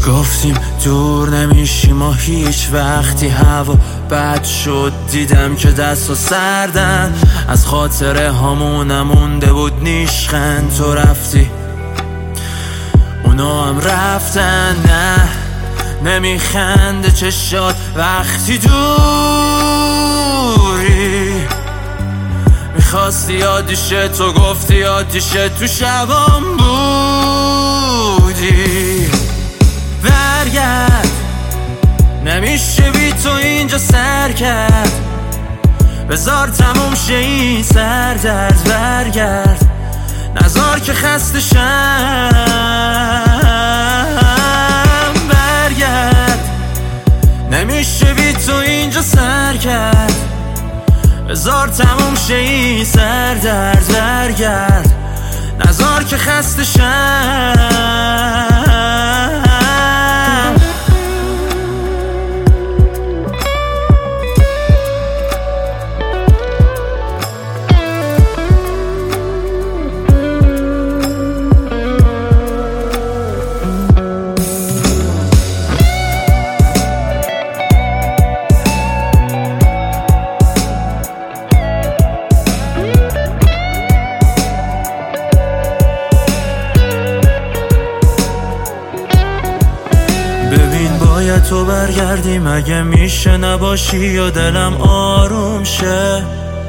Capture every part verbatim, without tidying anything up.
گفتیم دور نمیشیم و هیچ وقتی هوا بد شد دیدم که دست و سردن از خاطره هامون نمونده بود نیشخند. تو رفتی اونا هم رفتن، نه نمیخنده چشات وقتی دوری. میخواستی یادیشه تو گفتی یادیشه تو شبام بودی. برگرد نمیشه بی تو اینجا سر کرد، بذار تموم شه این سر درد. برگرد نذار که خسته شم، برگرد نمیشه بی تو اینجا سر کرد، بذار تموم شه این سر درد. برگرد نذار که خسته شم. ببین باید تو برگردی، مگه میشه نباشی یا دلم آروم شه؟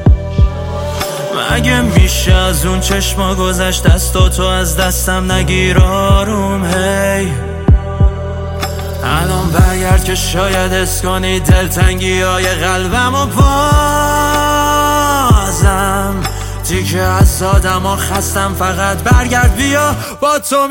مگه میشه از اون چشما گذشت دستاتو از دستم نگیر آروم؟ هی الان برگرد که شاید حس کنی دلتنگی های قلبم و بازم دیگه از آدم ها خستم. فقط برگرد بیا با تو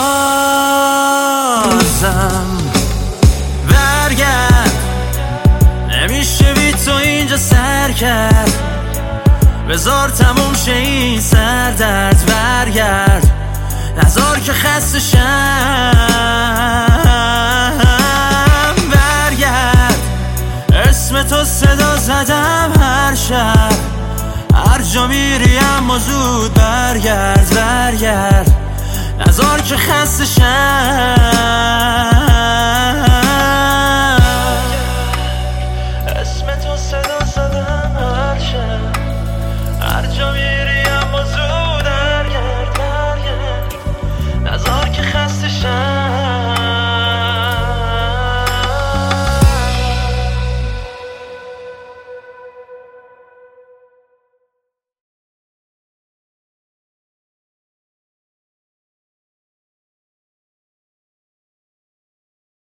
میسازم. برگرد نمیشه بی تو اینجا سر کرد، بذار تموم شه این سر درد. برگرد نذار که خسته شم، برگرد اسم تو صدا زدم هر شب هر جا میری اما زود برگرد. برگرد نذار که خسته شم.